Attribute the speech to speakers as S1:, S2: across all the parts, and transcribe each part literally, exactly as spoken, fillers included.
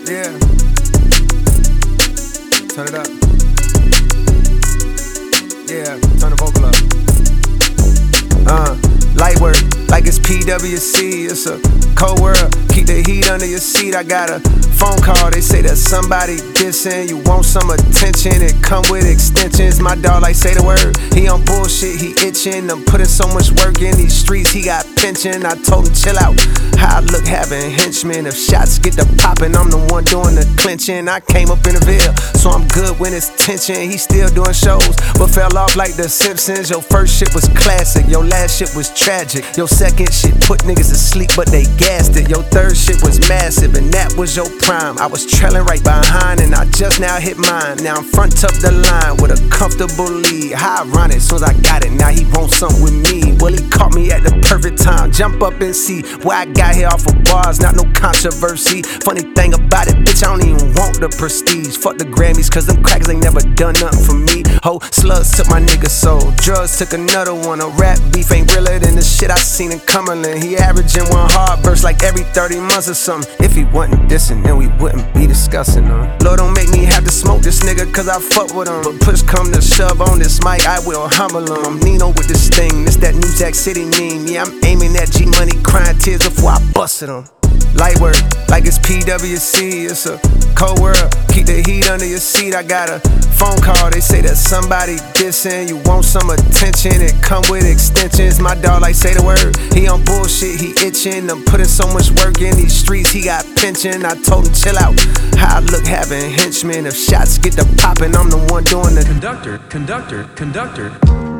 S1: Yeah. Turn it up. Yeah, turn the vocal up. Uh, light work, like it's P W C. It's a cold world, keep the heat under your seat. I got a phone call, they say that somebody dissing. You want some attention, it come with extensions. My dog like say the word, he on bullshit, he itching. I'm putting so much work in these streets, he got pension. I told him chill out, how I look having henchmen. If shots get to popping, I'm the one doing the clinching. I came up in the Ville, so I'm good when it's tension. He still doing shows, but fell off like the Simpsons. Your first shit was classic, your last shit was tragic. Your second shit put niggas to sleep, but they gassed it. Your third shit was massive, and that was your prime. I was trailing right behind, and I just now hit mine. Now I'm front of the line with a comfortable lead. How ironic, soon as I got it, now he wants something with me. Well, he caught me at the perfect time. Jump up and see where I got here off of bars, not no controversy. Funny thing about it, bitch, I don't even want the prestige. Fuck the Grammys, cause them crackers ain't never done nothing for me. Ho, slugs took my nigga soul, drugs took another one. A rap beef ain't realer than the shit I seen in Cumberland. He averaging one hard burst like every thirty months or something. If he wasn't dissing, then we wouldn't be discussing him. Lord, don't make me have to smoke this nigga, cause I fuck with him. But push come to shove on this mic, I will humble him. I'm Nino with this thing, this that New Jack City meme. Yeah, I'm aiming at G Money, crying tears before I busted him. Light work, like it's P W C. It's a cold world, keep the heat under your seat. I got a phone call, they say that somebody dissing. You want some attention, it come with extensions. My dog like say the word, he on bullshit, he itching. I'm putting so much work in these streets, he got pension. I told him chill out, how I look having henchmen. If shots get to popping, I'm the one doing the
S2: conductor, conductor, conductor.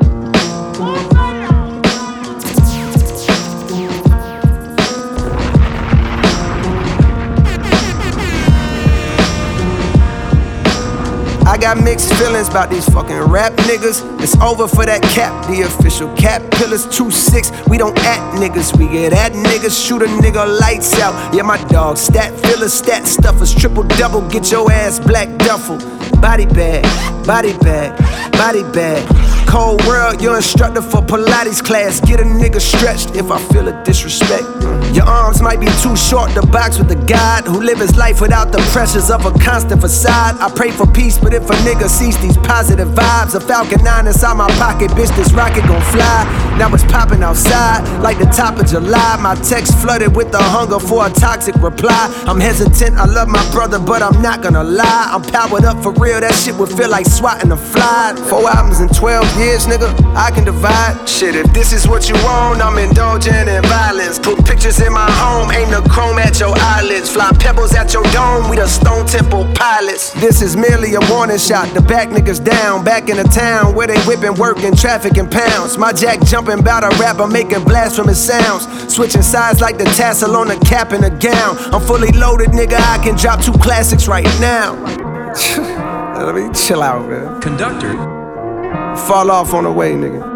S1: I got mixed feelings about these fucking rap niggas. It's over for that cap, the official cap pillars. two six, we don't act niggas, we get at niggas. Shoot a nigga lights out, yeah my dog. Stat fillers, stat stuffers, triple double, get your ass black duffel. Body bag, body bag, body bag. Cold world, your instructor for Pilates class. Get a nigga stretched if I feel a disrespect. Your arms might be too short to box with the God who live his life without the pressures of a constant facade. I pray for peace, but if a nigga sees these positive vibes, a Falcon nine inside my pocket, bitch, this rocket gon' fly. Now it's popping outside like the top of July. My text flooded with the hunger for a toxic reply. I'm hesitant, I love my brother, but I'm not gonna lie. I'm powered up for real, that shit would feel like swatting a fly. Four albums in twelve years, nigga, I can divide. Shit, if this is what you want, I'm indulging in violence. Put pictures in my home, aim the chrome at your eyelids. Fly pebbles at your dome, we the Stone Temple pilots. This is merely a warning shot, the back niggas down. Back in the town where they whipping, working, traffic in pounds. My jack jumping bout a rapper, making blasphemous sounds. Switching sides like the tassel on the cap and the gown. I'm fully loaded, nigga, I can drop two classics right now. Let me chill out, man.
S2: Conductor.
S1: Fall off on the way, nigga.